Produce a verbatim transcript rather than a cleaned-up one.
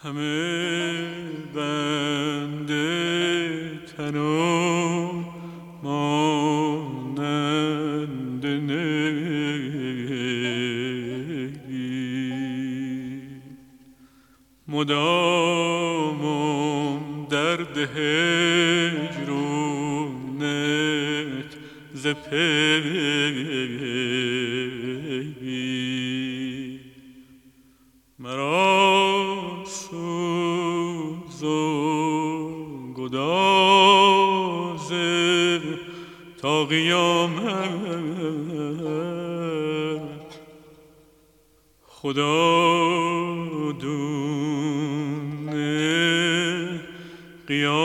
همه بنده تنم مانند نی مدامم درد هجرونت ز پی مرا سوز و گداز تا قیامت خدا دونه قیامت